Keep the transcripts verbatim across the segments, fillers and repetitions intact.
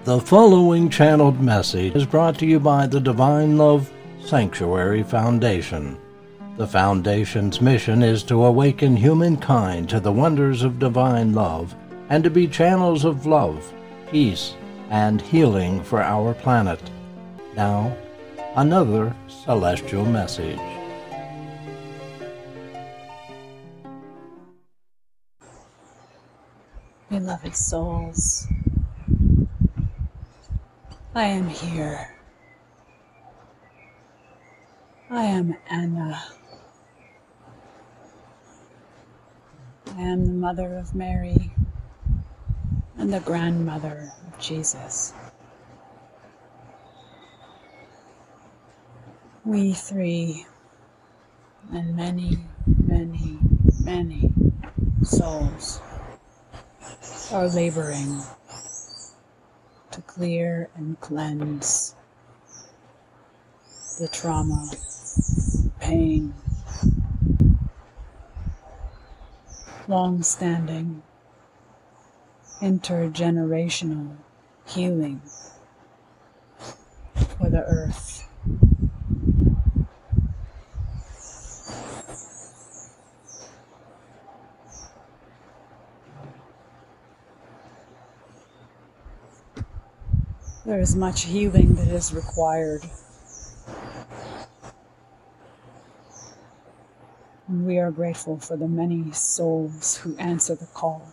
The following channeled message is brought to you by the Divine Love Sanctuary Foundation. The Foundation's mission is to awaken humankind to the wonders of divine love and to be channels of love, peace, and healing for our planet. Now, another celestial message. Beloved souls, I am here. I am Anna. I am the mother of Mary and the grandmother of Jesus. We three and many, many, many souls are laboring to clear and cleanse the trauma, pain, long-standing, intergenerational healing for the earth. There is much healing that is required. And we are grateful for the many souls who answer the call.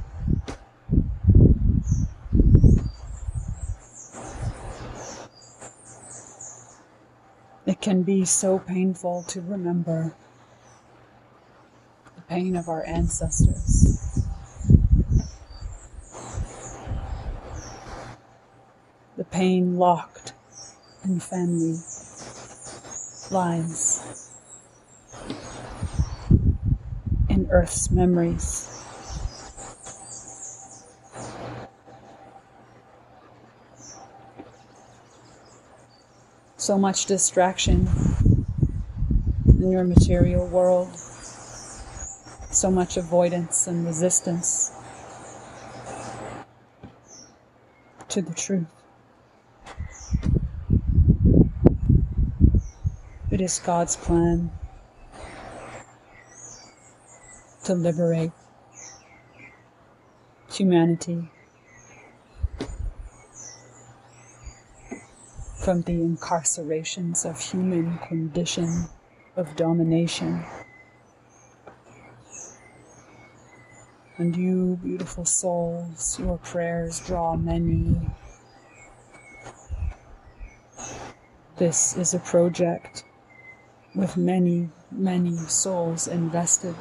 It can be so painful to remember the pain of our ancestors. The pain locked in family lines, in Earth's memories. So much distraction in your material world, so much avoidance and resistance to the truth. It is God's plan to liberate humanity from the incarcerations of human condition of domination. And you, beautiful souls, your prayers draw many. This is a project with many, many souls invested.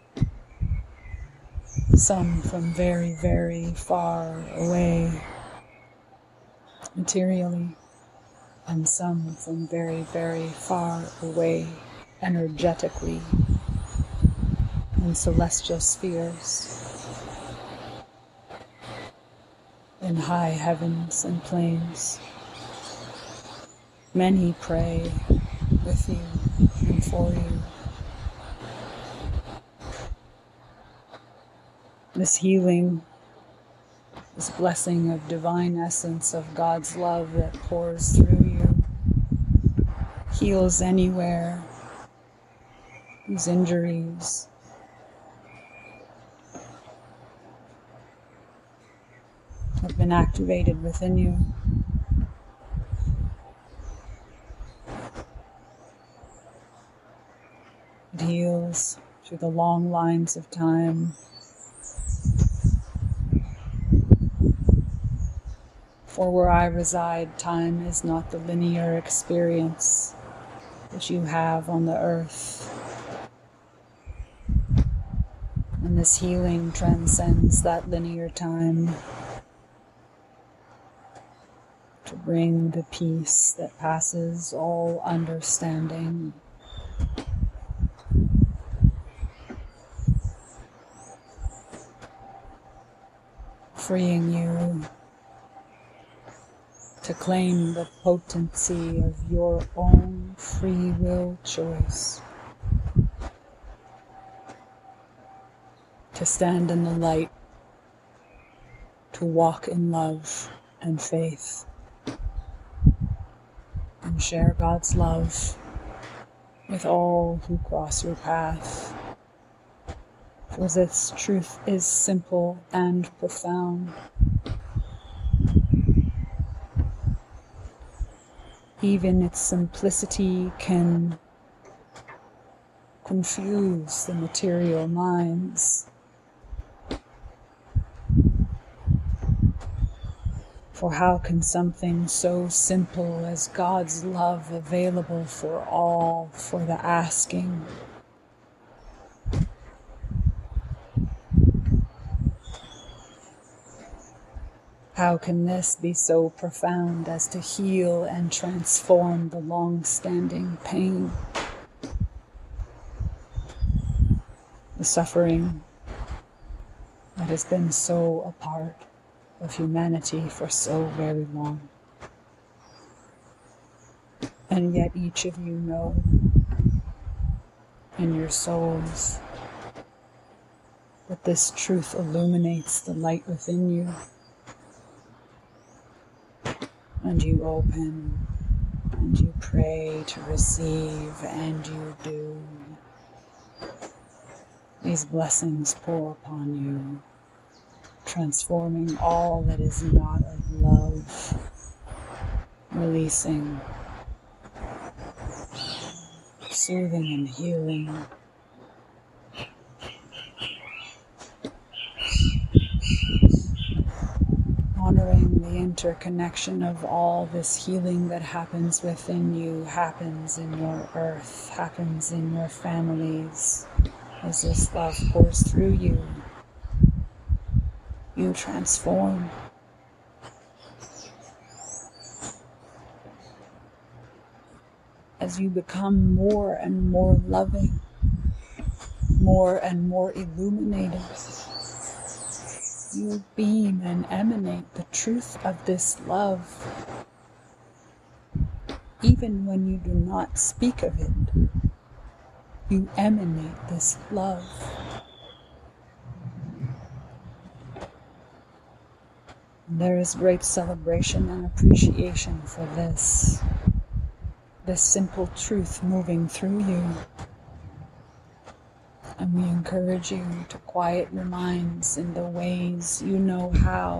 Some from very, very far away materially, and some from very, very far away energetically in celestial spheres, in high heavens and plains. Many pray with you and for you. This healing, this blessing of divine essence of God's love that pours through you, heals anywhere these injuries have been activated within you. It heals through the long lines of time. For where I reside, time is not the linear experience that you have on the earth. And this healing transcends that linear time to bring the peace that passes all understanding. Freeing you to claim the potency of your own free will choice, to stand in the light, to walk in love, and faith, and share God's love with all who cross your path. For this truth is simple and profound. Even its simplicity can confuse the material minds. For how can something so simple as God's love available for all for the asking? How can this be so profound as to heal and transform the long-standing pain, the suffering that has been so a part of humanity for so very long? And yet each of you know in your souls that this truth illuminates the light within you, and you open and you pray to receive, and you do. These blessings pour upon you, transforming all that is not of love, releasing, soothing and healing. Honoring the interconnection of all this healing that happens within you, happens in your earth, happens in your families. As this love pours through you, you transform. As you become more and more loving, more and more illuminated, you beam and emanate the truth of this love, even when you do not speak of it. You emanate this love. And there is great celebration and appreciation for this, this simple truth moving through you. And we encourage you to quiet your minds in the ways you know how,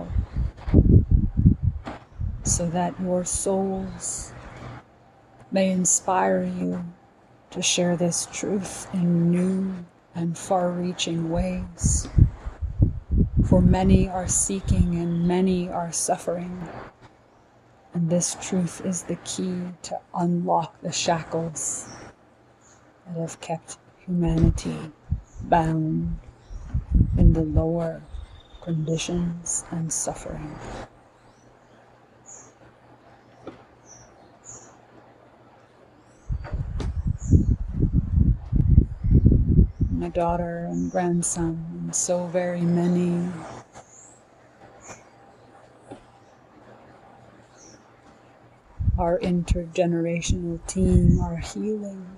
so that your souls may inspire you to share this truth in new and far-reaching ways. For many are seeking and many are suffering, and this truth is the key to unlock the shackles that have kept humanity bound in the lower conditions and suffering. My daughter and grandson, and so very many, our intergenerational team are healing,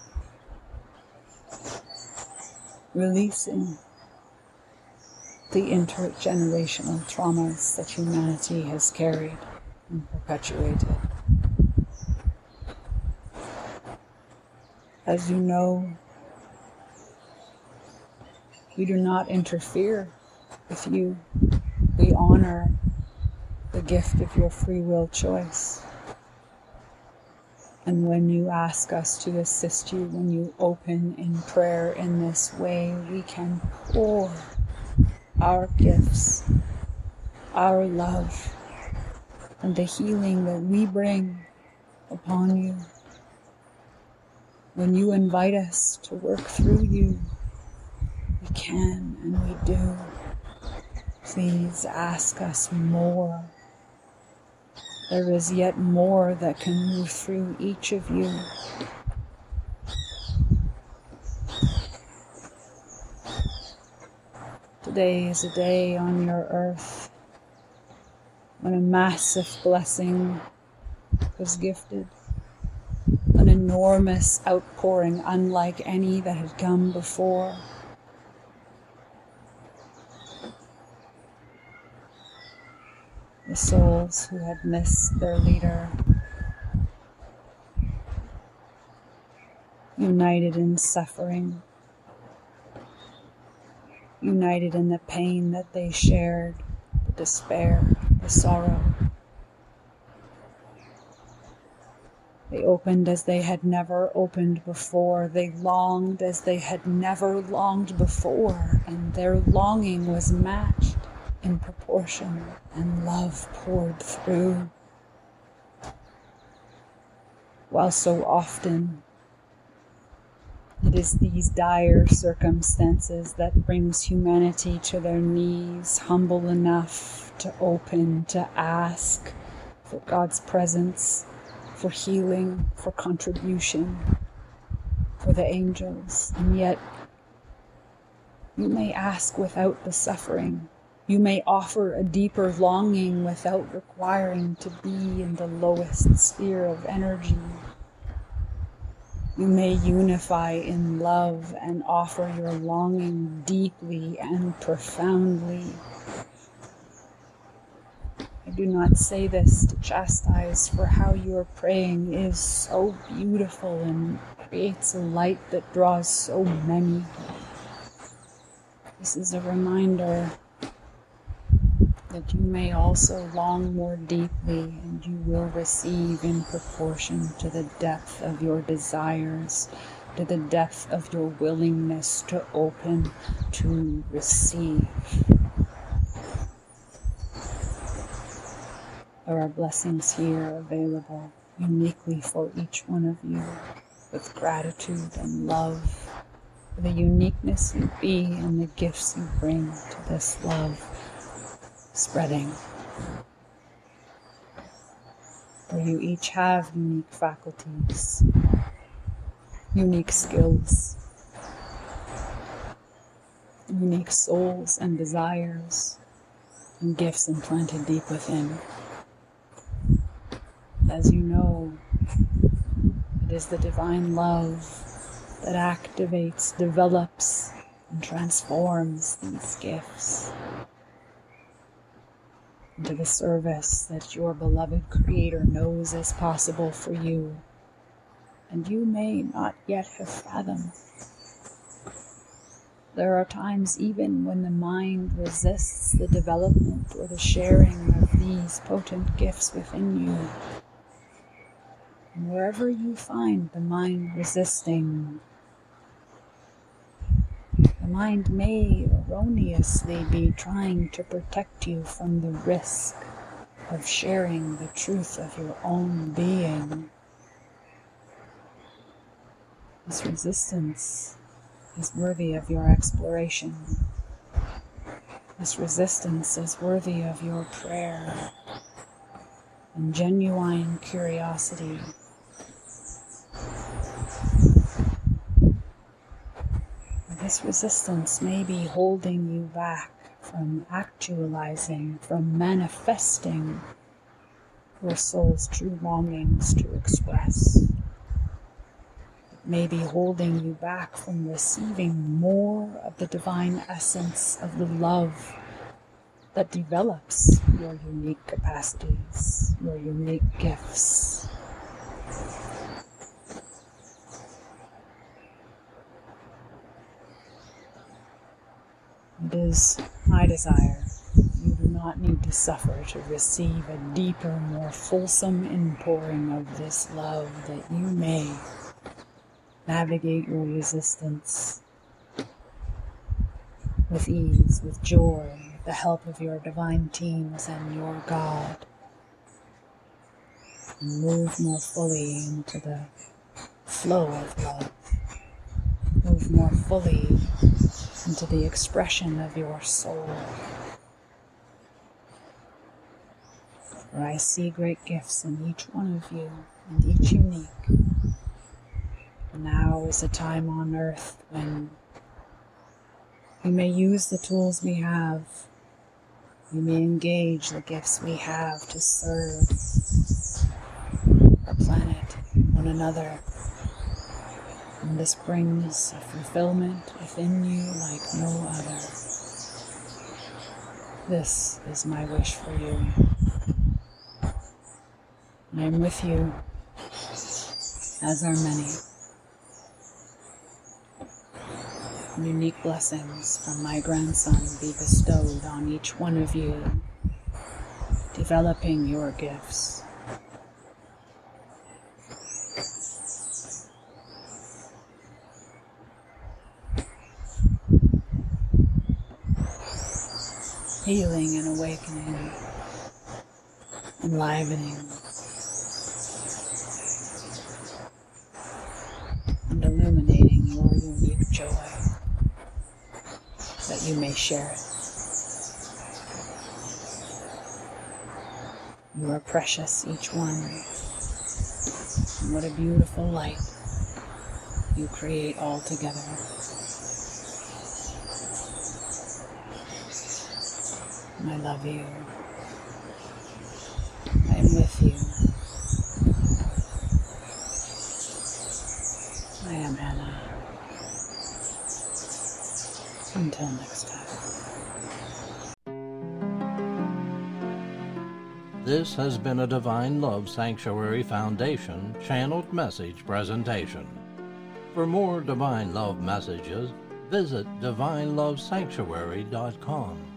releasing the intergenerational traumas that humanity has carried and perpetuated. As you know, we do not interfere with you. We honor the gift of your free will choice. And when you ask us to assist you, when you open in prayer in this way, we can pour our gifts, our love, and the healing that we bring upon you. When you invite us to work through you, we can and we do. Please ask us more. There is yet more that can move through each of you. Today is a day on your earth when a massive blessing was gifted, an enormous outpouring unlike any that had come before. the souls who had missed their leader, united in suffering, united in the pain that they shared, the despair, the sorrow. They opened as they had never opened before. They longed as they had never longed before, and their longing was matched in proportion, and love poured through. While so often it is these dire circumstances that brings humanity to their knees, humble enough to open, to ask for God's presence, for healing, for contribution, for the angels. And yet, you may ask without the suffering. You may offer a deeper longing without requiring to be in the lowest sphere of energy. You may unify in love and offer your longing deeply and profoundly. I do not say this to chastise, for how your praying is so beautiful and creates a light that draws so many. This is a reminder that you may also long more deeply, and you will receive in proportion to the depth of your desires, to the depth of your willingness to open, to receive. There are blessings here available uniquely for each one of you, with gratitude and love, for the uniqueness you be and the gifts you bring to this love spreading. For you each have unique faculties, unique skills, unique souls and desires, and gifts implanted deep within. As you know, it is the divine love that activates, develops, and transforms these gifts into the service that your beloved Creator knows is possible for you, and you may not yet have fathomed. There are times even when the mind resists the development or the sharing of these potent gifts within you. And wherever you find the mind resisting, the mind may erroneously be trying to protect you from the risk of sharing the truth of your own being. This resistance is worthy of your exploration. This resistance is worthy of your prayer and genuine curiosity. This resistance may be holding you back from actualizing, from manifesting your soul's true longings to express. It may be holding you back from receiving more of the divine essence of the love that develops your unique capacities, your unique gifts. It is my desire you do not need to suffer to receive a deeper, more fulsome inpouring of this love, that you may navigate your resistance with ease, with joy, with the help of your divine teams and your God, and move more fully into the flow of love, move more fully into the expression of your soul. For I see great gifts in each one of you, and each unique. Now is a time on earth when we may use the tools we have, we may engage the gifts we have to serve our planet, one another. And this brings a fulfillment within you like no other. This is my wish for you. I am with you, as are many. Unique blessings from my grandson be bestowed on each one of you, developing your gifts. Healing and awakening, enlivening, and illuminating your unique joy, that you may share it. You are precious, each one, and what a beautiful light you create all together. I love you. I am with you. I am Anna. Until next time. This has been a Divine Love Sanctuary Foundation channeled message presentation. For more Divine Love messages, visit divine love sanctuary dot com.